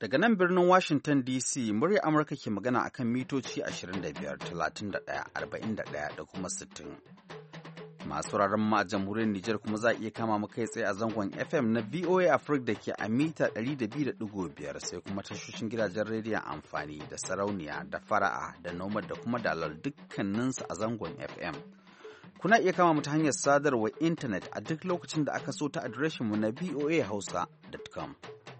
Daga nan birnin Washington DC, murya Amurka ke magana akan mitoci 25, 31, 41 da kuma 60. Masu wuraren mu a jamhuriyar Nijar kuma za a iya kama mu kai tsaye a zangon FM na VOA Africa da ke a mita 200.5 sai kuma tashoshin gidajen rediyon amfani da sarauniya da fara'a da nomad da kuma dalar dukkaninsu a zangon FM. Kuna iya kama mu ta hanyar sadarwar intanet a duk lokacin da aka so ta adireshinmu na voahausa.com.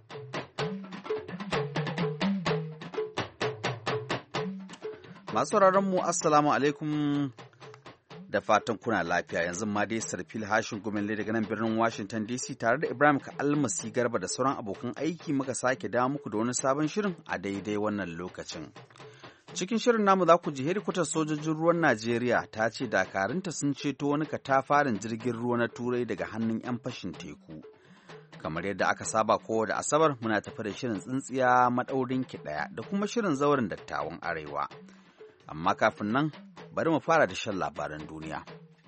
Masu sauraron mu assalamu alaikum da fatan kuna lafiya, yanzu ma dai Sarfil Hashin Gumelle daga nan birnin Washington DC tare da Ibrahim Almasi Garba da sauran abokan aiki muka sake dawo muku da wani sabon shirin a daidai wannan lokacin. Cikin shirin namu za ku ji hedikwatar sojojin ruwan Najeriya ta ce dakarunta sun ceto wani katafaren jirgin ruwa na Turai daga hannun 'yan fashin teku. Kamar yadda aka saba kowa da Asabar muna tafi da shirin tsintsiya maɗaurin ki ɗaya da kuma shirin zauren dattawan Arewa. Amma kafin nan bari mu fara da shan labaran duniya.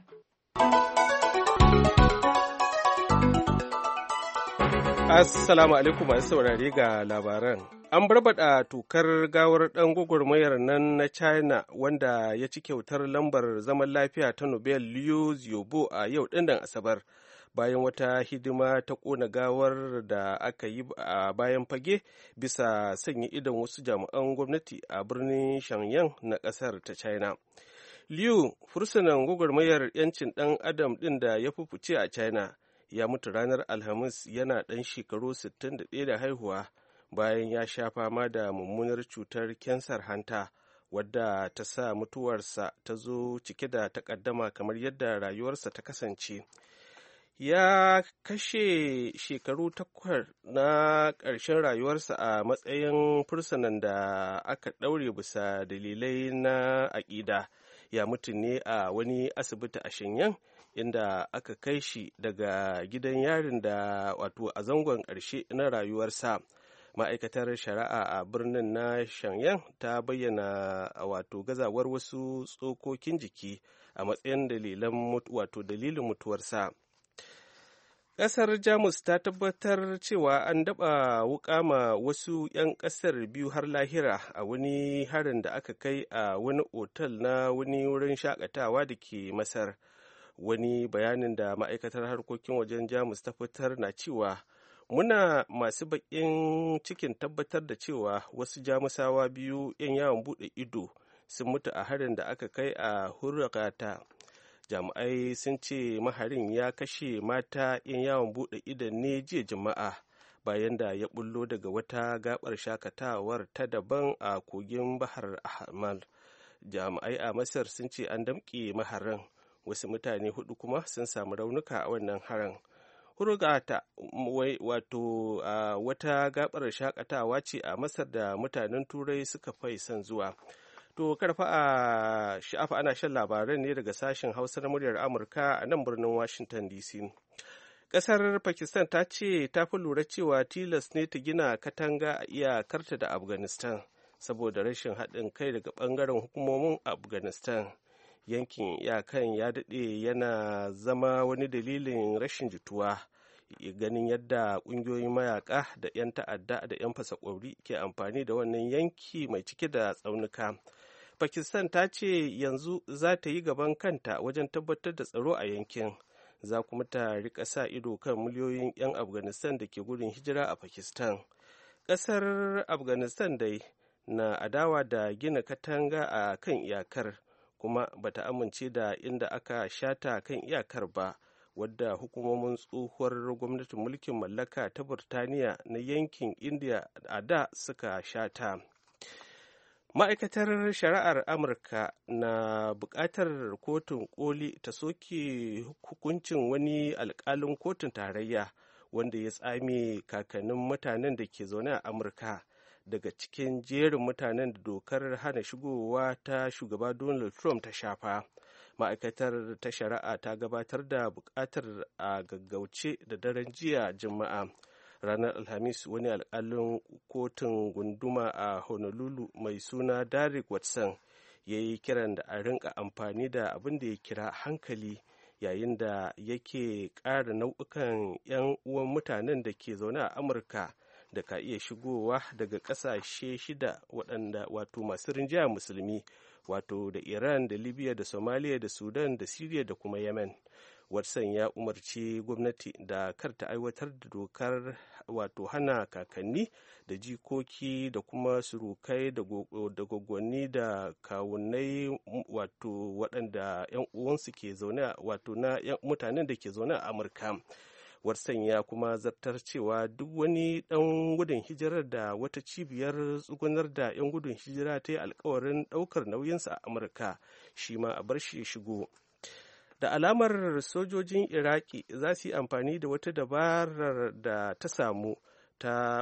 Assalamu alaikum masu saurare ga labaran. An barbada tukar gawar ɗan gwagwarmayar nan na China wanda ya ci kyautar lambar zaman lafiya ta Nobel Liu Xiaobo a yau ɗinnan Asabar. Bayan wata hidima ta ƙona gawar da aka yi a bayan fage bisa sanya idon wasu jami'an gwamnati a birnin Shenyang na ƙasar ta China. Liu, fursunan gwagwarmayar 'yancin ɗan adam ɗin da ya fice a China, ya mutu ranar Alhamis yana ɗan shekaru 61 da haihuwa bayan ya sha fama da mummunar cutar kyansar hanta wadda ta sa mutuwarsa ta zo cike da takaddama kamar yadda rayuwarsa ta kasance. Ya kashe shekaru 8 na ƙarshen rayuwarsa a matsayin fursunan da aka ɗaure bisa dalilai na aƙida. Ya mutu ne a wani asibiti a Shenyang inda aka kai shi daga gidan yarin da wato a zangon ƙarshe na rayuwarsa. Ma'aikatar shari'a a birnin na Shenyang ta bayyana wato gazawar wasu tsokokin jiki a matsayin dalilin mutuwarsa. Ƙasar Jamus ta tabbatar cewa an daɓa wuƙa ma wasu 'yan ƙasar biyu har lahira a wani harin da aka kai a wani otal na wani wurin shakatawa da ke Masar. Wani bayanin da ma'aikatar harkokin wajen Jamus ta fitar na cewa muna masu baƙin cikin tabbatar da cewa wasu Jamusawa biyu 'yan yawon buɗe ido sun mutu a harin da aka kai a Hurghada. Jami'ai sun ce maharin ya kashe mata 'yan yawon buɗe idon ne jiya Juma'a bayan da ya bullo daga wata gabar shakatawar ta daban a kogin Bahar Ahmar. Jami'ai a Masar sun ce an damƙe maharin, wasu mutane 4 kuma sun samu raunuka a wannan harin. Hurghada wato wata gabar shakatawa ce a Masar da mutanen Turai suka fai son zuwa. To karfa a sha'afa ana shan labaran ne daga sashen Hausa na muryar Amurka a nan birnin Washington DC. Ƙasar Pakistan ta ce ta fi lura cewa tilas ne ta gina katanga a iyakarta da Afghanistan saboda rashin haɗin kai daga ɓangaren hukumomin Afghanistan. Yankin iyakan ya daɗe yana zama wani dalilin rashin jituwa, ganin yadda ƙungiyoyin mayaƙa da 'yan ta'adda da 'yan fasa ƙwauri ke amfani da wannan yanki mai cike da tsaunuka. Pakistan ta ce yanzu za ta yi gaban kanta wajen tabbatar da tsaro a yankin, za kuma ta rika sa ido kan miliyoyin 'yan Afghanistan da ke gudun hijira a Pakistan. Ƙasar Afghanistan dai na adawa da gina katanga a kan iyakar, kuma bata amince da inda aka shata kan iyakar ba, wadda hukumomin tsohuwar gwamnatin mulkin mallaka ta Burtaniya na yankin Indiya a da suka shata. Ma'aikatar shari'ar Amurka na buƙatar kotun koli ta soke hukuncin wani alƙalin kotun tarayya wanda ya tsame kakannin mutanen da ke zaune a Amurka daga cikin jerin mutanen da dokar hana shigowa ta shugaba Donald Trump ta shafa. Ma'aikatar ta shari'a ta gabatar da buƙatar a gaggauce da daren jiya Juma'a. Ranar Alhamis wani alƙalin kotun gunduma a Honolulu mai suna Derek Watson ya yi kiran da a rinka amfani da abin da ya kira hankali yayin da yake ƙara nau'ukan 'yan uwan mutanen da ke zaune a Amurka da ka iya shigowa daga ƙasashe 6 waɗanda wato masu rinjaya musulmi, wato da Iran da Libya da Somalia da Sudan da Syria da kuma Yemen. Watson ya umarci gwamnati da kar ta aiwatar da dokar wato hana kakanni da jikoki da kuma surukai da gwaggwani da kawunai wato waɗanda 'yan uwansu ke zaune wato na mutanen da ke zaune a Amurka. Watson ya kuma zartar cewa duk wani ɗan gudun hijirar da wata cibiyar tsugunar da 'yan gudun hijira ta yi alkawarin ɗaukar nauyinsa a Amurka shi ma a bar shi shigo. Da alamar sojojin Iraki za su yi amfani da wata dabarar da ta samu ta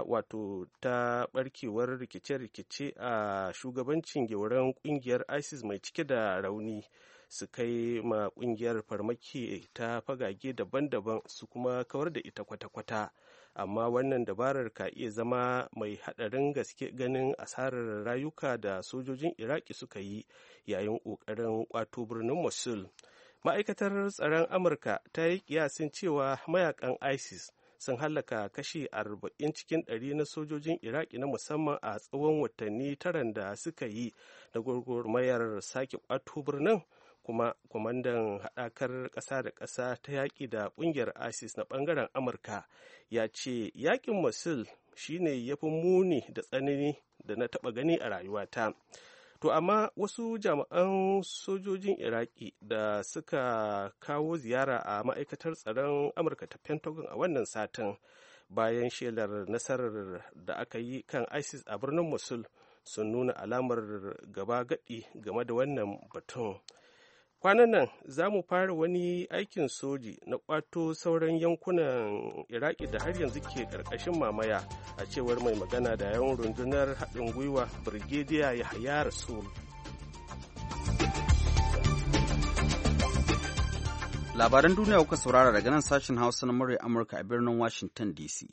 barkewar rikice-rikice a shugabancin gyauran kungiyar ISIS mai cike da rauni su kai ma kungiyar farmaki ta fagage daban-daban su kuma kawar da ita kwata-kwata. Amma wannan dabarar ka iya zama mai haɗarin gaske ganin asarar rayuka da sojojin Iraki suka yi yayin ƙoƙarin ƙwato birnin Mosul. Ma'aikatar tsaron Amurka ta yi kiyasin cewa mayakan ISIS sun hallaka kashi 40 cikin 100 na sojojin Iraki na musamman a tsawon watanni 9 da suka yi da gwagwarmayar sake kwato birnin, kuma kwamandan haɗakar ƙasa da ƙasa ta yaƙi da ƙungiyar ISIS na ɓangaren Amurka ya ce yaƙin Mosul shine ya fi muni da tsanani da na taɓa gani a rayuwata. To amma wasu jami'an sojojin Iraki da suka kawo ziyara a ma'aikatar tsaron Amurka ta Pentagon a wannan satin bayan shelar nasarar da aka yi kan ISIS a birnin Mosul sun nuna alamar gaba gadi game da wannan batun. Kwanan nan za mu fara wani aikin soji na kwato sauran yankunan Iraki da har yanzu ke ƙarƙashin mamaya, a cewar mai magana da yawan rundunar haɗin gwiwa Brigadier Yahya Rasul. Labaran duniya kuka saurara daga nan sashen Hausa na murya Amurka a birnin Washington DC.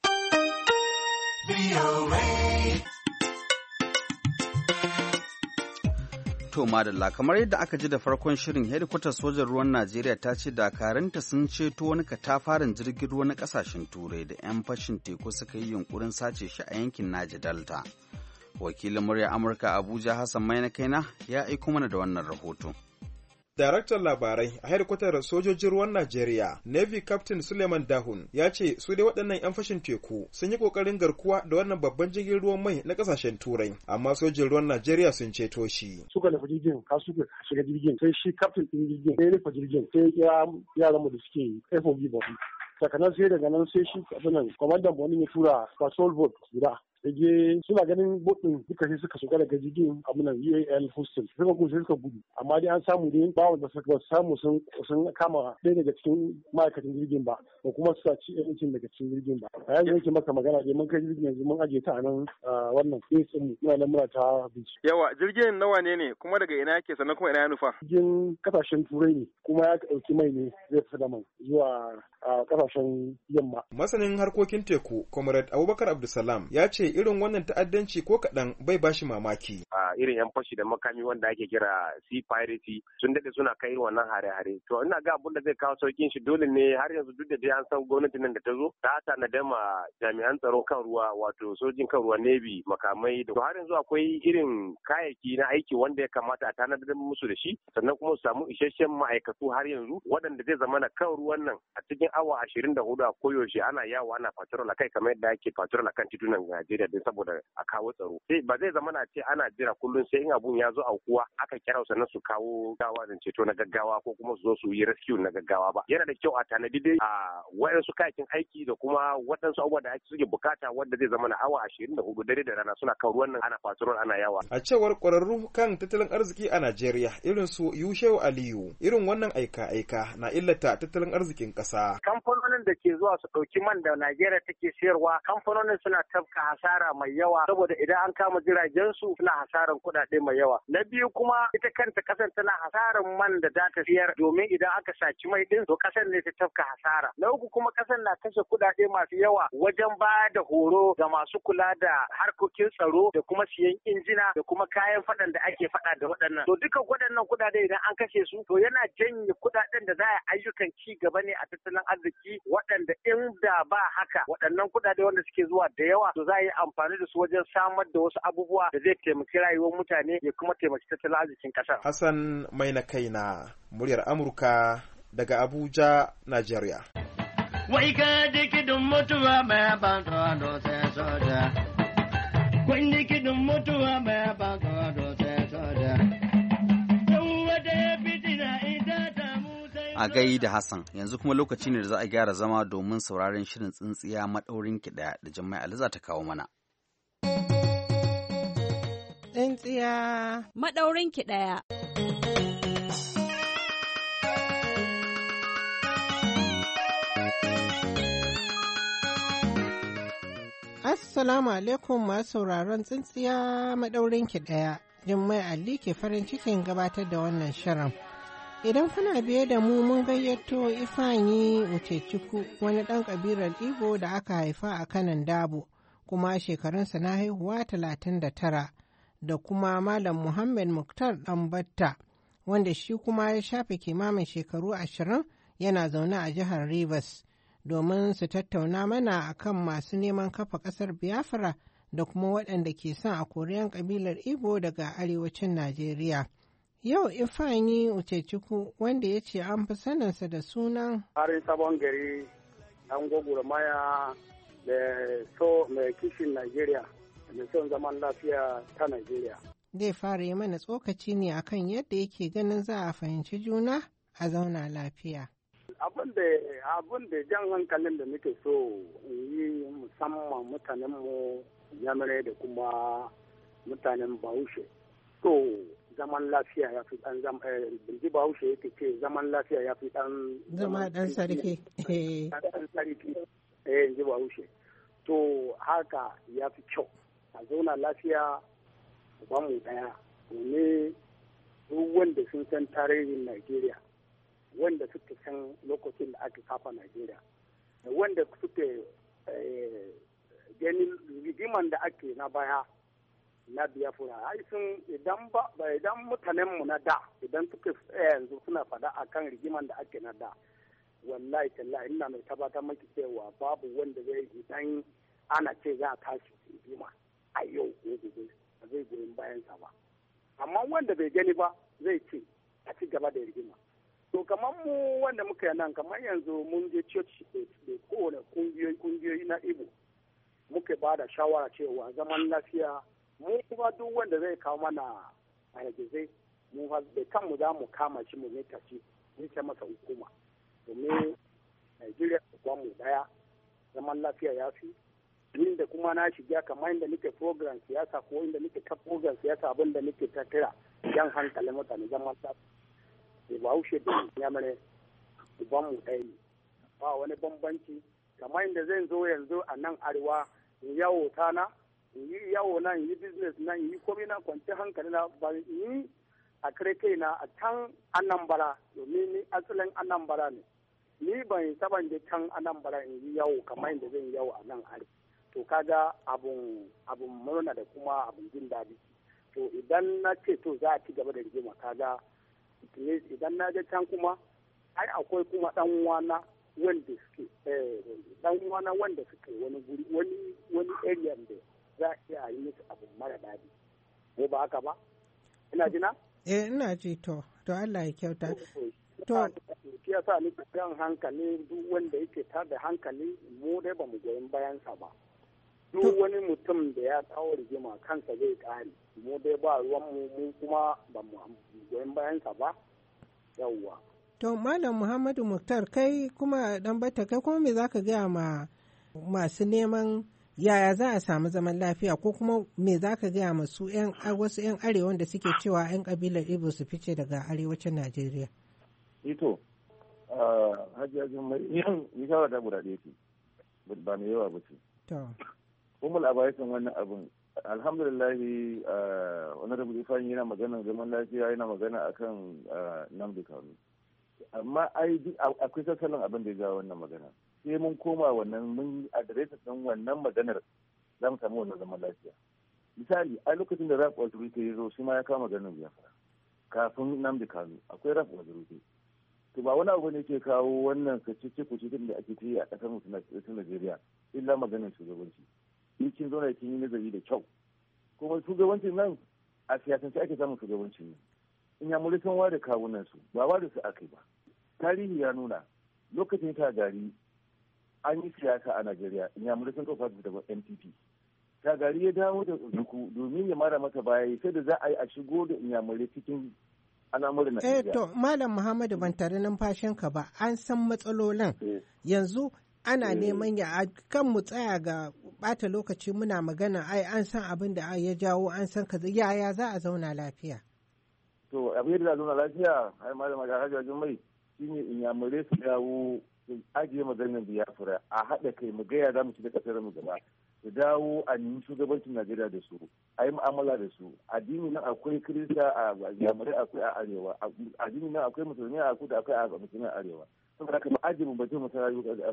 To madalla, kamar yadda aka ji da farkon shirin, hedikwatar sojan ruwan Najeriya ta ce dakaranta sun ceto wani katafaren jirgin ruwa na kasashen turai da 'yan fashin teku suka yi yunkurin sace shi a yankin Naji Delta. Wakilin murya Amurka Abuja Hassan Maina Kaina ya aiko mana da wannan rahoto. Daraktan labarai a hedikwatar sojojin ruwan Najeriya, Navy Captain Suleiman Dahun, ya ce su dai waɗannan 'yan fashin teku sun yi ƙoƙarin garkuwa da wannan babban jirgin ruwan mai na ƙasashen Turai, amma sojin ruwan Najeriya sun ceto shi. Suka nufi jirgin, ka suka shiga jirgin, sai shi captain ɗin jirgin, sai ya rufe jirgin, sai ya kira yaranmu da suke FOB body. Sakanan sai daga nan sai shi abinan kwamandan boni ya tura patrol boat guda. Ege suna ganin botin duka sai suka shiga daga jirgin abinan UAL hostel suka gudu, amma dai an samu dai ba wanda suka samu sun kama ɗaya daga cikin ma'aikatan jirgin ba, ko kuma su ci yancin daga cikin jirgin ba. A yanzu yake maka magana dai mun kai jirgin yanzu mun ajiye ta a nan wannan ɗin mu muna nan muna ta bincike. Yawa jirgin nawa ne kuma daga ina yake sannan kuma ina ya nufa? Jirgin kasashen turai ne kuma ya ɗauki mai ne zai fita da mai zuwa kasashen yamma. Masanin harkokin teku Comrade Abubakar Abdulsalam ya ce irin wannan ta'addanci ko kaɗan bai bashi mamaki. Irin 'yan fashi da makami wanda ake kira sea piracy sun daɗe suna kai irin wannan hare-hare. To ina ga abin da zai kawo saukin shi dole ne har yanzu duk da dai an san gwamnati nan da ta zo ta tanada ma jami'an tsaro kan ruwa wato sojin kan ruwa Navy makamai da har yanzu akwai irin kayayyaki na aiki wanda ya kamata a tanadar musu da shi sannan kuma su samu isasshen ma'aikatu har yanzu waɗanda zai zama na kan ruwan nan a cikin awa 24 a koyaushe ana yawo ana patrol a kai kamar yadda ake patrol a kan titunan Najeriya din saboda a kawo tsaro. Sai ba zai zama na ce ana jira kullum sai in abun ya zo aukuwa aka kira sannan su kawo gawa da ceto na gaggawa ko kuma su zo su yi rescue na gaggawa ba. Yana da kyau a tanadi dai a waɗansu kayakin aiki da kuma waɗansu abubuwa da ake suke bukata wanda zai zama na awa 24 dare da rana suna kan ruwan nan ana patrol ana yawa. A cewar ƙwararru kan tattalin arziki a Najeriya irin su Yushewu Aliyu, irin wannan aika-aika na illata tattalin arzikin ƙasa. Kamfanonin da ke zuwa su ɗauki man da Najeriya take sayarwa, kamfanonin suna tafka hasara hasara mai yawa saboda idan an kama jiragen su suna hasaran kuɗaɗe mai yawa. Na biyu kuma ita kanta ƙasar tana hasaran man da za ta siyar domin idan aka saci mai ɗin to ƙasar ne ta tafka hasara. Na uku kuma ƙasar na kashe kuɗaɗe masu yawa wajen bayar da horo ga masu kula da harkokin tsaro da kuma siyan injina da kuma kayan faɗan da ake faɗa da waɗannan. To duka waɗannan kuɗaɗe idan an kashe su to yana janye kuɗaɗen da za a ayyukan ci gaba ne a tattalin arziki waɗanda inda ba haka waɗannan kuɗaɗe wanda suke zuwa da yawa to za a yi amfani da su wajen samar da wasu abubuwa da zai taimaki rayuwar mutane ya kuma taimaki tattalin arzikin ƙasar. Hassan mai na kaina muryar Amurka daga Abuja, Najeriya. Wai ka dikidin mutuwa mai bantuwa sai soja. Kun dikidin mutuwa mai bantuwa sai soja. A gai da Hassan, yanzu kuma lokaci ne da za a gyara zama domin sauraron shirin tsintsiya maɗaurin ki ɗaya da Jummai Ali za ta kawo mana. Tsintsiya maɗaurin ki ɗaya. Assalamu alaikum masu sauraron tsintsiya maɗaurin ki ɗaya. Jummai Ali ke farin cikin gabatar da wannan shirin. Idan kuna biye da mu mun gayyato Ifeanyi Uchechukwu wani ɗan ƙabilar Igbo da aka haifa a kanan Dabo kuma shekarunsa na haihuwa 39 da kuma Malam Muhammad Muktar Ɗanbatta wanda shi kuma ya shafe kimamin shekaru 20 yana zaune a jihar Rivers domin su tattauna mana akan masu neman kafa ƙasar Biafra da kuma waɗanda ke son a koriyan ƙabilar Igbo daga arewacin Najeriya. Yau Ifeanyi Uchechukwu wanda ya ce an fi saninsa da sunan Harin Sabon Gari ɗan gwagwarmaya da so mai kishin Najeriya da son zaman lafiya ta Najeriya. Zai fara yi mana tsokaci ne akan yadda yake ganin za a fahimci juna a zauna lafiya. Abin da jan hankalin da muke so in yi musamman mutanenmu Yamare da kuma mutanen Bahaushe. To zaman lafiya ya fi ɗan bilgi Bahaushe yake ce zaman lafiya ya fi ɗan zama ɗan sarki. Ɗan sarki ji Bahaushe. To haka ya fi kyau a zauna lafiya ba mu ɗaya domin duk wanda sun san tarihin Najeriya wanda suke san lokacin da aka kafa Najeriya da wanda suke ganin rigiman da ake na baya na Biafra ai sun idan mutanenmu na da idan suka yanzu suna fada akan rigiman da ake na da wallahi tallahi ina mai tabbatar maki cewa babu wanda zai idan ana ce za a tashi rigima a yau ko gobe ba zai goyin bayansa ba amma wanda bai gani ba zai ce a ci gaba da rigima to kamar mu wanda muka yi nan kamar yanzu mun je church da kowane kungiyoyi na Igbo muka ba da shawara cewa zaman lafiya mu kuma duk wanda zai kawo mana a ragizai mu da kanmu za mu kama shi mu ne tafi mu ce masa hukuma domin Najeriya ba mu daya zaman lafiya ya fi inda kuma na shiga kamar inda nake program siyasa ko inda nake ta program siyasa abin da nake ta kira yan hankalin mutane zaman lafiya da Bahaushe da Yamare ban mu ɗaya ne ba wani bambanci kamar inda zan zo yanzu a nan arewa in yawo tana in yi yawo nan yi business nan yi komai na kwanci hankali na ba ni a kare kaina a can Anambra domin ni asalin Anambra ne ni ban saban da can Anambra in yi yawo kamar inda zan yawo a nan arewa to kaga abun murna da kuma abun jin daɗi to idan na ce to za a ci gaba da rigima kaga idan na je can kuma ai akwai kuma dan uwana wanda suke wani guri wani area da za a iya yi musu abu mara daɗi ko ba haka ba ina jina ina ji to Allah ya kyauta to shi yasa ni kan hankali duk wanda yake tada hankali mu dai ba mu goyin bayansa ba duk wani mutum da ya kawo rigima kansa zai kare mu dai ba ruwan mu kuma ba mu goyon bayansa ba yawwa. To Malam Muhammadu Muktar kai kuma Ɗanbatta kai kuma me zaka gaya ma masu neman yaya za a samu zaman lafiya ko kuma me zaka gaya ma su wasu 'yan arewa da suke cewa 'yan kabilar Igbo su fice daga arewacin Najeriya? Ito Hajiya Jummai ni shawara ta guda ɗaya ce ba mai yawa ba ce. umul abaisin wannan abin alhamdulillahi wani da ifani yana magana zaman lafiya yana magana akan Nnamdi Kanu amma akwai sassanin abin da ya jawo wannan magana sai mun koma wannan mun adresa din wannan maganar za mu samu wannan zaman lafiya. Misali a lokacin da Ralph Walter ya zo shi ma ya kama maganar Biafra kafin Nnamdi Kanu akwai Ralph Walter. To ba wani abu ne ke kawo wannan kace-kuce da ake yi a ƙasar mu ta Najeriya illa maganar shugabanci. In kin zo na kin yi nazari da kyau kuma shugabancin nan a siyasance ake samun shugabanci ne. In ya muri sun ware kawunan su ba ware su aka yi ba. Tarihi ya nuna lokacin ta gari an yi siyasa a Najeriya in ya muri sun kafa da NPP. Ta gari ya dawo da zuku domin ya mara mata baya sai da za a yi a shigo da inyamurai cikin al'amuran Najeriya. To Malam Muhammadu ban tare numfashinka ba an san matsalolin yanzu ana neman ya kan mu tsaya ga bata lokaci muna magana ai an san abin da ya jawo an san kaza yaya za a zauna lafiya. To abin da za a zauna lafiya ai Malam Hajjajin mai shine inyamurai su dawo su ajiye maganar Biafra a haɗa kai mu gaya za mu ci da ƙasar mu gaba. Da dawo a nemi shugabancin Najeriya da su, a yi mu'amala da su. Addini nan akwai Kirista a Yamurai akwai a Arewa, addini nan akwai Musulmi a Kudu akwai a Musulmi a Arewa. Saboda haka mu ajiye mu bace mu ta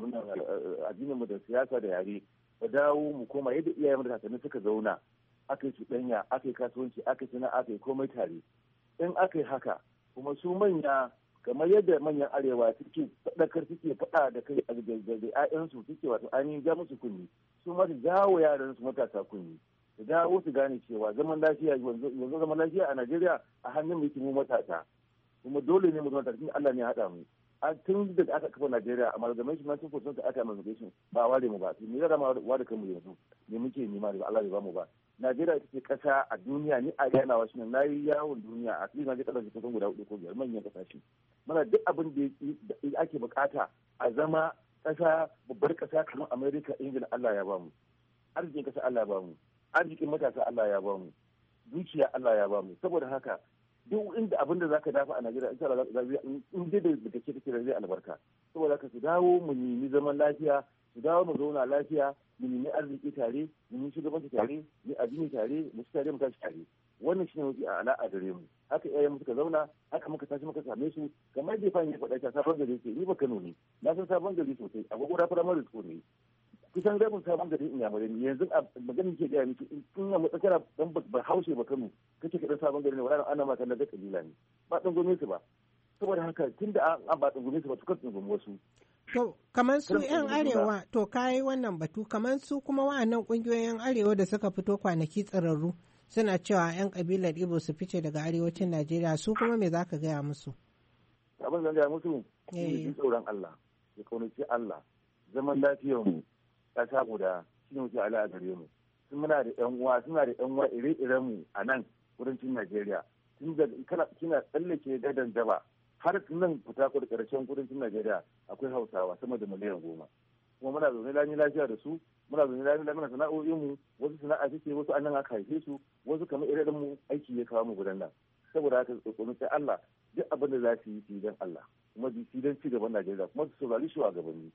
addinin mu da siyasa da yare, da dawo mu koma yadda iyayen da kakanni suka zauna, aka yi cuɗanya, aka yi kasuwanci, aka yi sana'a, aka yi komai tare. In aka yi haka, kuma su manya kamar yadda manyan arewa suke faɗakar suke faɗa da kai da 'ya'yansu suke wato ainihin ja musu kunni su ma su jawo yaran su matasa kunni su dawo su gane cewa zaman lafiya yanzu zaman lafiya a Najeriya a hannun mutum mu matasa kuma dole ne mu zama tare Allah ne ya haɗa mu tun da aka kafa Najeriya amalgamation na sun fusanta aka amalgamation ba ware mu ba me zai rama wa da kanmu yanzu ne muke nema da Allah bai ba mu ba Najeriya ita ce kasa a duniya ni a ganawa shi na yi yawon duniya a cikin Najeriya kasashe kusan guda 4 ko 5 manyan kasashe muna duk abin da ake bukata a zama kasa babbar kasa kamar America Ingila Allah ya ba mu arzikin kasa Allah ya ba mu arzikin matasa Allah ya ba mu dukiya Allah ya ba mu saboda haka duk inda abin da zaka dafa a Najeriya insha Allah in dai da kake zai albarka saboda haka su dawo mu nemi zaman lafiya su dawo mu zauna lafiya mu nemi arziki tare mu nemi shugabanci tare mu addini tare mu ci tare mu tashi tare wannan shine mafi a'ala a gare mu haka iyayen mu suka zauna haka muka tashi muka same su kamar da fahimta faɗa ta sabon gari ce ni ba Kano ne na san sabon gari sosai a gwagwara firamare school ne kusan rabin sabon gari in yamurai ne yanzu a maganin ke gaya miki in ya mutsa kana dan ba haushe ba Kano kake kaɗan sabon gari ne wala ana ma kallon da kabila ne ba dan gwamnati ba saboda haka tunda an ba dan gwamnati ba to kan tsungumi wasu. To, kamar su 'yan arewa, to kayi wannan batu, kamar su kuma wa'annan ƙungiyoyin arewa da suka fito kwanaki tsirarru suna cewa 'yan ƙabilar Igbo su fice daga arewacin Najeriya, su kuma me za ka gaya musu? Abin da gaya musu, shi tsoron Allah, ya kaunaci Allah, zaman lafiyar mu, ƙasa guda, shi ne muke ala a gare mu. Suna da 'yan uwa ire-iren mu a nan kudancin Najeriya. Tun da kina tsallake gadon daba, har nan fita da karshen kudancin Najeriya akwai Hausawa sama da miliyan 10 kuma muna zaune lami lafiya da su muna zaune lami lafiya sana'o'in mu wasu sana'a suke wasu annan aka haife su wasu kamar irin mu aiki ya kawo mu gudan nan saboda haka tsoron sai Allah duk abin da za su yi dan Allah kuma su dan ci gaban Najeriya kuma su saurari shugabanni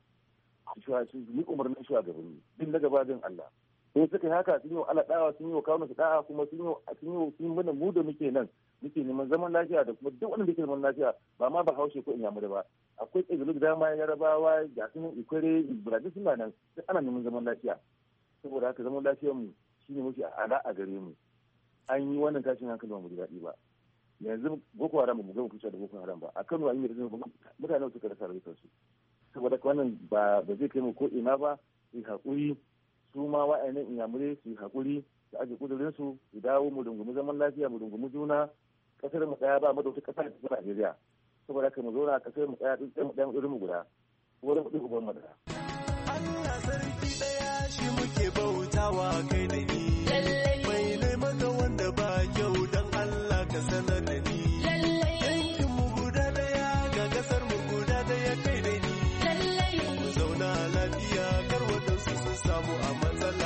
su yi umarnin shugabanni din na gaba din Allah sai suka yi haka sun yi wa Allah da'a sun yi wa kawo su da'a kuma sun yi mana mu da muke nan muke neman zaman lafiya da kuma duk wanda yake neman lafiya ba ma ba haushe ko inyamuri ba akwai ƙabilu da dama yarabawa ga sunan ikware ibrahim suna nan sai ana neman zaman lafiya saboda haka zaman lafiyar mu shine mafi ala a gare mu an yi wannan tashin hankali ba mu ji daɗi ba yanzu boko haram ba mu gama kusa da boko haram ba a Kano an yi da mutane suka rasa rayukansu saboda wannan ba zai kai mu ko ina ba su haƙuri su ma wa'annan inyamurai su yi haƙuri su aje kudurinsu su dawo mu dungumi zaman lafiya mu dungumi juna kasar mu daya ba mu da wata kasa ta Najeriya saboda haka mu zauna kasar mu daya tsintsiyar mu daya mu irin mu guda ko da mu uban mu daya Allah sarki daya shi muke bautawa kai da ni mai nai maka wanda ba kyau dan Allah ka sanar da ni yankin mu guda daya ga kasar mu guda daya kai da ni mu zauna lafiya kar wadansu sun samu a matsala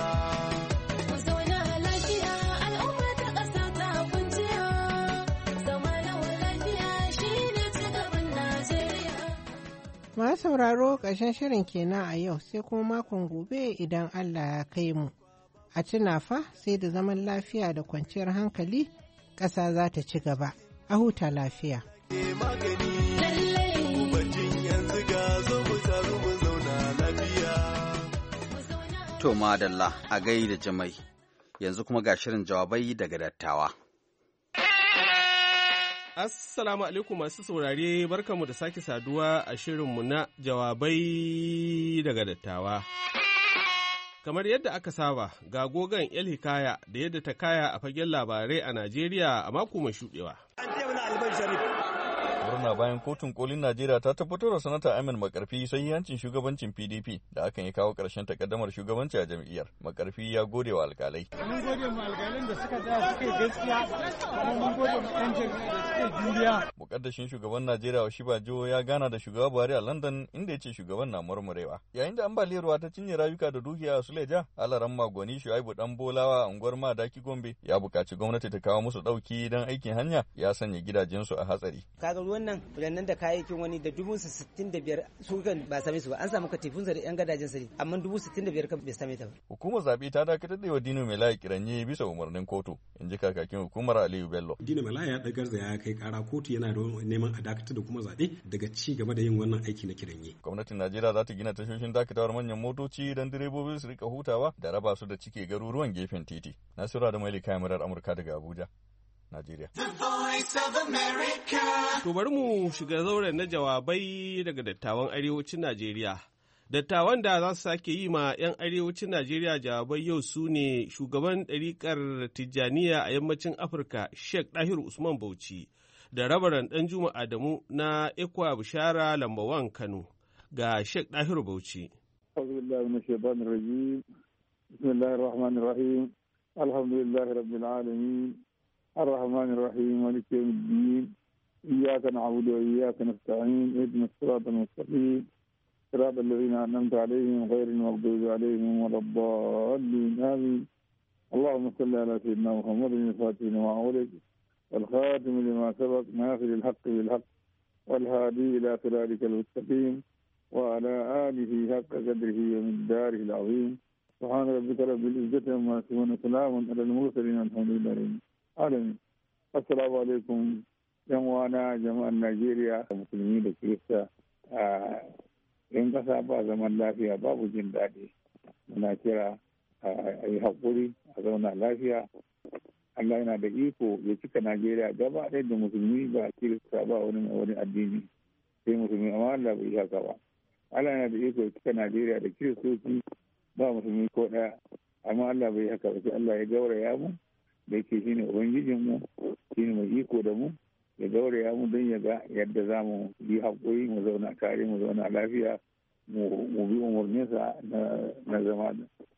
Ma sauraro ƙarshen shirin kenan a yau sai kuma makon gobe idan Allah ya kai mu. A tuna fa sai da zaman lafiya da kwanciyar hankali ƙasa za ta ci gaba. A huta lafiya. To madalla a gai da jamai, yanzu kuma ga shirin jawabai daga dattawa. Assalamu alaikum masu saurare, barkanmu da sake saduwa a shirinmu na jawabai daga dattawa. Kamar yadda aka saba, ga gogon El Hikaya da yadda ta kaya a fagen labarai a Najeriya a mako mai shuɗewa. Murna bayan kotun kolin Najeriya ta tabbatar da sanata Amin Makarfi sai yancin shugabancin PDP da hakan ya kawo ƙarshen takaddamar shugabanci a jam'iyyar. Makarfi ya gode wa alkalai. Mun gode mu alkalin da suka tsaya suka yi gaskiya, kuma mun gode mu ɗan jam'iyyar da suka yi juriya. Mukaddashin shugaban Najeriya Oshibajo ya gana da shugaba Buhari a London inda ya ce shugaban na murmurewa. Yayin da ambaliyar ruwa ta cinye rayuka da dukiya a Suleja, Alaran Magwani Shu'aibu Dan Bolawa a unguwar Madaki Gombe ya buƙaci gwamnati ta kawo musu ɗauki don aikin hanya ya sanya gidajensu a hatsari. Kaga ruwan nan da kayayyakin wani da 65,000 su kan ba same su ba, an samu katifun sa da yan gadajen sa ne, amma 65,000 kan bai same ta ba. Hukumar zaɓe ta dakatar da Dino Melaye kiranye bisa umarnin kotu, in ji kakakin hukumar Aliyu Bello. Dino Melaye ya ɗagar da ya kai ƙara kotu yana da neman a dakatar da kuma zaɓe daga ci gaba da yin wannan aiki na kiranye. Gwamnatin Najeriya za ta gina tashoshin dakatawar manyan motoci don direbobi su rika hutawa da raba su da cike garuruwan gefen titi. Nasiru da Maili kamarar Amurka daga Abuja, Najeriya. To bari mu shiga zauren na jawabai daga dattawan arewacin Najeriya. Dattawan da za su sake yi ma 'yan arewacin Najeriya jawabai yau su ne shugaban ɗariƙar Tijjaniya a yammacin Afirka Sheikh Dahiru Usman Bauchi da rabaran Ɗanjuma Adamu na Ekwa Bishara Lambawan Kano ga Sheikh Dahiru Bauchi. Bismillahirrahmanirrahim. Alhamdulillahi rabbil alamin. الرحمن الرحيم مالك يوم الدين إياك نعبد وإياك نستعين اهدنا الصراط المستقيم صراط الذين أنعمت عليهم غير المغضوب عليهم ولا الضالين آمين اللهم صل على سيدنا محمد الفاتح لما أغلق والخاتم لما سبق ناصر الحق بالحق والهادي إلى صراطك المستقيم وعلى آله حق قدره ومقداره العظيم سبحان ربك رب العزة عما يصفون وسلام على المرسلين الحمد لله Alamin. Assalamu alaikum yan wana jama'an Najeriya da musulmi da Kirista a yan kasa ba zaman lafiya babu jin daɗi. Muna kira a yi haƙuri a zauna lafiya. Allah yana da iko ya cika Najeriya gaba ɗaya da musulmi ba Kirista ba wani addini sai musulmi amma Allah bai haka ba. Allah yana da iko ya cika Najeriya da Kiristoci ba musulmi ko ɗaya amma Allah bai haka ba sai Allah ya gauraya mu. Da yake shine ubangijinmu shine mai iko da mu ya gauraya mu don ya ga yadda za mu yi haƙuri mu zauna tare mu zauna lafiya mu bi umarninsa na zama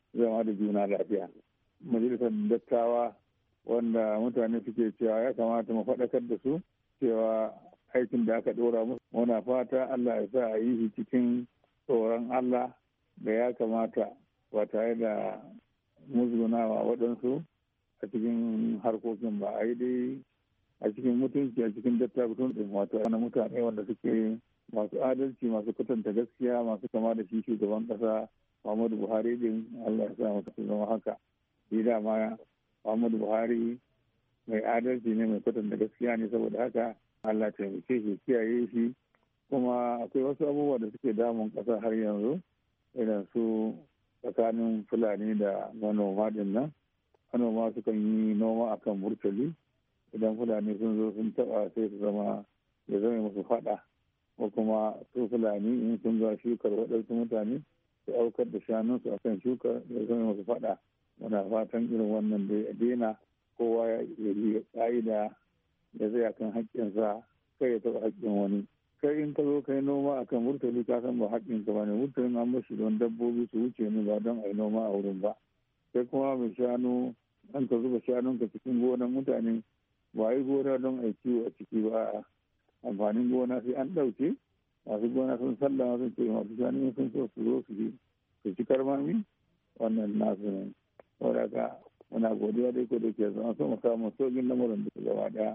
da juna lafiya. Majalisar dattawa wanda mutane suke cewa ya kamata mu faɗakar da su cewa aikin da aka ɗora musu muna fata Allah ya sa a yi shi cikin tsoron Allah da ya kamata ba tare da musgunawa waɗansu a cikin harkokin ba a yi dai a cikin mutunci a cikin dattakun ɗin wato ana mutane wanda suke masu adalci masu kwatanta gaskiya masu kama da shi shugaban ƙasa Muhammadu Buhari din Allah ya sa masa zama haka shi dama Muhammadu Buhari mai adalci ne mai kwatanta gaskiya ne saboda haka Allah taimake shi kiyaye shi kuma akwai wasu abubuwa da suke damun ƙasa har yanzu irin su tsakanin Fulani da manoma din nan manoma sukan yi noma akan burtali idan fulani sun zo sun taba sai su zama ya zama musu fada ko kuma su fulani in sun ga shukar waɗansu mutane su aukar da shanunsu akan shukar ya zama musu fada muna fatan irin wannan da ya daina kowa ya yi ƙa'ida ya zai akan haƙƙinsa kai ya taɓa haƙƙin wani kai in ka zo kai noma akan burtali ka san ba haƙƙinka ba ne burtalin an bashi don dabbobi su wuce ne ba don a yi noma a wurin ba sai kuma mai shanu an ka zuba shanunka cikin gonan mutane ba yi gona don a kiwo a ciki ba amfanin gona sai an ɗauke masu gona sun sallama sun ce masu shanu sun so su zo su ci karmami wannan nasu ne saboda ka muna godiya dai ko da ke zama so mu samu sojin lamarin da su gaba ɗaya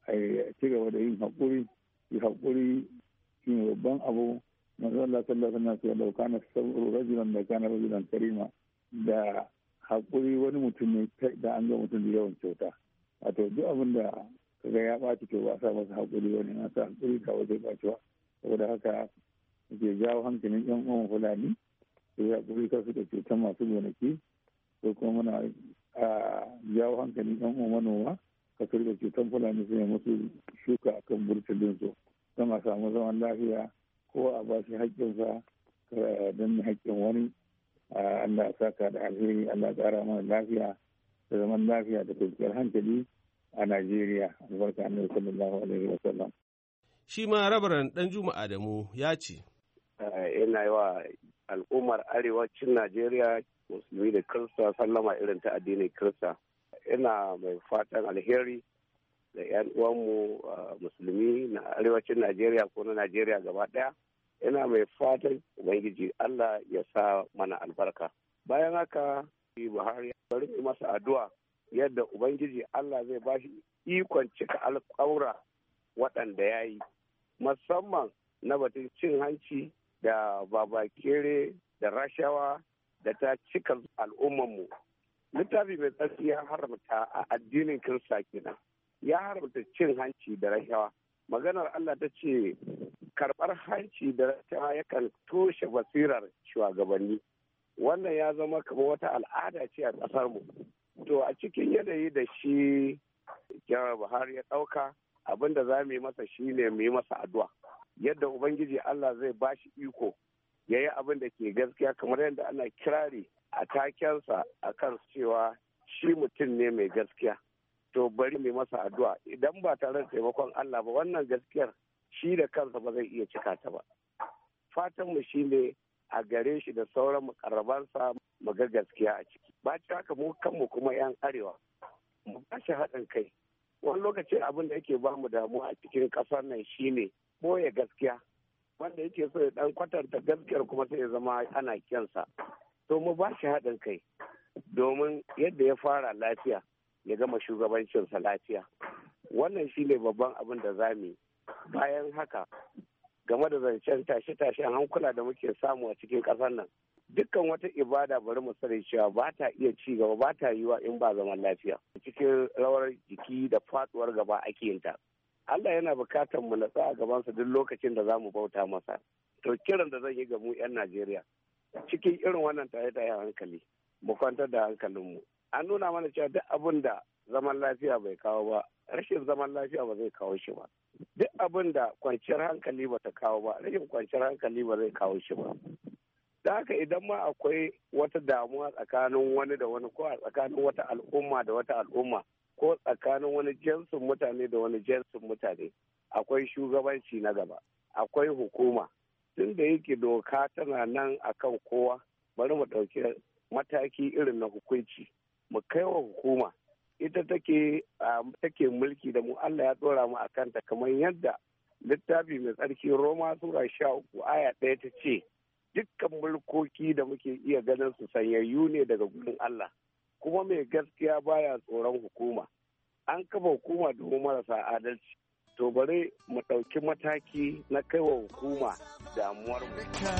a ci gaba da yin haƙuri yi haƙuri shi ne babban abu manzo Allah sallallahu alaihi wasallam ya dauka na sabu rajulan da kana rajulan karima da haƙuri wani mutum ne da an ga mutum da yawan kyauta. Wato duk abin da kaga ya ɓaci to ba sa masa haƙuri wani na sa haƙuri ka wajen ɓacewa. Saboda haka ke jawo hankalin yan uwan Fulani su yi haƙuri kar su da cutar masu gonaki, ko kuma muna jawo hankalin yan uwan manoma ka su da cutar Fulani su yi musu shuka akan burtulin su don a samu zaman lafiya, ko a ba shi haƙƙinsa don haƙƙin wani. Allah saka da alheri, Allah ƙara mana lafiya da zaman lafiya da kwanciyar hankali a Najeriya. Albarka Annabi sallallahu alaihi wa sallam. Shi ma Rabaran Danjuma Adamu ya ce. Ina yi wa al'ummar arewacin Najeriya musulmi da Kirista sallama irin ta addinin Kirista. Ina mai fatan alheri da 'yan uwanmu musulmi na arewacin Najeriya ko na Najeriya gaba ɗaya. Ina mai fatan Ubangiji Allah ya sa mana albarka. Bayan haka, Buhari bari mu masa addu'a yadda Ubangiji Allah zai ba shi ikon cika alƙawura waɗanda ya yi, musamman na batun cin hanci da babakere da rashawa da ta cika al'ummanmu. Littafi mai tsarki ya haramta a addinin Kirista kenan. Ya haramta cin hanci da rashawa. Maganar Allah ta ce karɓar hanci da rashawa yakan toshe basirar shugabanni. Wannan ya zama kamar wata al'ada ce a ƙasarmu. To a cikin yanayi da shi Janar Buhari ya ɗauka, abin da za mu yi masa shi ne mu yi masa addu'a. Yadda Ubangiji Allah zai ba shi iko ya yi abin da ke gaskiya, kamar yadda ana kirari a takensa a kan cewa shi mutum ne mai gaskiya. To bari mai masa addu'a, idan ba tare da taimakon Allah ba, wannan gaskiyar shi da kansa ba zai iya cika ta ba. Fatanmu shi ne a gare shi da sauran mukarrabansa mu ga gaskiya a ciki. Ba ci haka mu kanmu kuma 'yan arewa mu ba shi haɗin kai. Wani lokacin abin da yake ba mu damuwa a cikin ƙasar nan shine boye gaskiya, wanda yake so ya ɗan kwatanta gaskiyar kuma sai ya zama ana kyansa. To mu ba shi haɗin kai domin yadda ya fara lafiya ya gama shugabancinsa lafiya. Wannan shi ne babban abin da za mu yi. Bayan haka, game da zancen tashe-tashen hankula da muke samu a cikin ƙasar nan, dukkan wata ibada bari mu sani cewa ba ta iya ci gaba, ba ta yiwa in ba zaman lafiya. Cikin rawar jiki da faduwar gaba ake yin ta. Allah yana bukatar mu natsa a gabansa duk lokacin da za mu bauta masa. To kiran da zan yi ga mu 'yan Najeriya, cikin irin wannan taye-tayen hankali, mu kwantar da hankalinmu. An nuna mana cewa duk abin da zaman lafiya bai kawo ba, rashin zaman lafiya ba zai kawo shi ba. Duk abin da kwanciyar hankali ba ta kawo ba, rashin kwanciyar hankali ba zai kawo shi ba. Da haka idan ma akwai wata damuwa tsakanin wani da wani, ko a tsakanin wata al'umma da wata al'umma, ko tsakanin wani jinsin mutane da wani jinsin mutane, akwai shugabanci na gaba, akwai hukuma. Tun da yake doka tana nan akan kowa, bari mu ɗauki mataki irin na hukunci. Mu kai wa hukuma, ita take mulki da mu, Allah ya tsora mu a kanta, kamar yadda littafi mai tsarki Roma Sura 13 aya 1 ta ce, dukkan mulkoki da muke iya ganin su sanyayyu ne daga gurin Allah, kuma mai gaskiya baya tsoron hukuma. An kafa hukuma domin marasa adalci. To bari mu ɗauki mataki na kaiwa hukuma damuwar mu.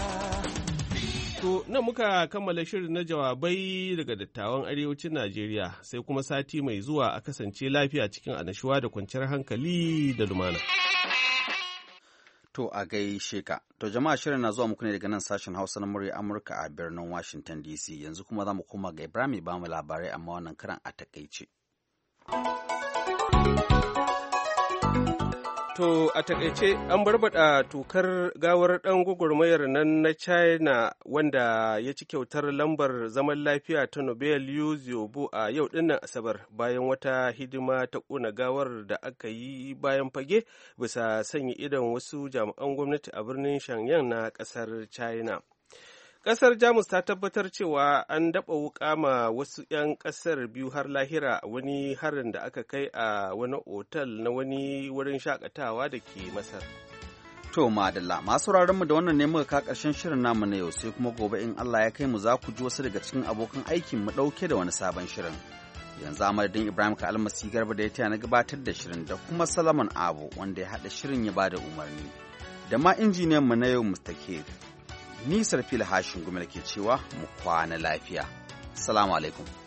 To, nan muka kammala shirin na jawabai daga dattawan arewacin Najeriya, sai kuma sati mai zuwa a kasance lafiya cikin annashuwa da kwanciyar hankali da lumana. To, a gaishe ka. To, jama'a shirin na zuwa muku ne daga nan sashen Hausa na murya Amurka a birnin Washington DC. Yanzu kuma za mu koma ga Ibrahim ba mu labarai, amma wannan karan a takaice. To a takaice an barbada tokar gawar ɗan gwagwarmayar nan na China wanda ya ci kyautar lambar zaman lafiya ta Nobel Liu Xiaobo a yau dinnan Asabar bayan wata hidima ta ƙona gawar da aka yi bayan fage bisa sanya idon wasu jami'an gwamnati a birnin Shenyang na ƙasar China. Ƙasar Jamus ta tabbatar cewa an daɓa wuƙa ma wasu 'yan ƙasar biyu har lahira a wani harin da aka kai a wani otal na wani wurin shakatawa da ke Masar. To madalla, masu mu da wannan ne muka ka ƙarshen shirin namu na yau, sai kuma gobe in Allah ya kai mu za ku ji wasu daga cikin abokan aikin mu ɗauke da wani sabon shirin. Yanzu a madadin Ibrahim ka almasi garba da ya taya na gabatar da shirin da kuma Salaman Abu wanda ya haɗa shirin ya bada umarni. Da ma injiniyan mu na yau Mr. Keith. Ni Sarfil Hashin Gumel ke cewa mu kwana lafiya. Salamu alaikum.